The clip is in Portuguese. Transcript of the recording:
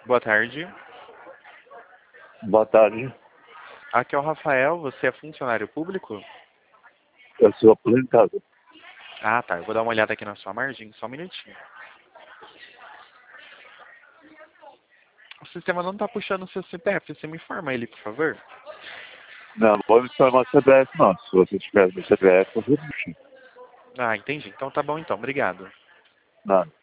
Boa tarde. Boa tarde. Aqui é o Rafael, você é funcionário público? Eu sou aposentado. Ah, tá. Eu vou dar uma olhada aqui na sua margem, só um minutinho. O sistema não tá puxando o seu CPF, você me informa ele, por favor? Não, não vou me informar do CPF, não. Se você tiver no CPF, eu vou puxar. Ah, entendi. Então tá bom então, obrigado. Nada.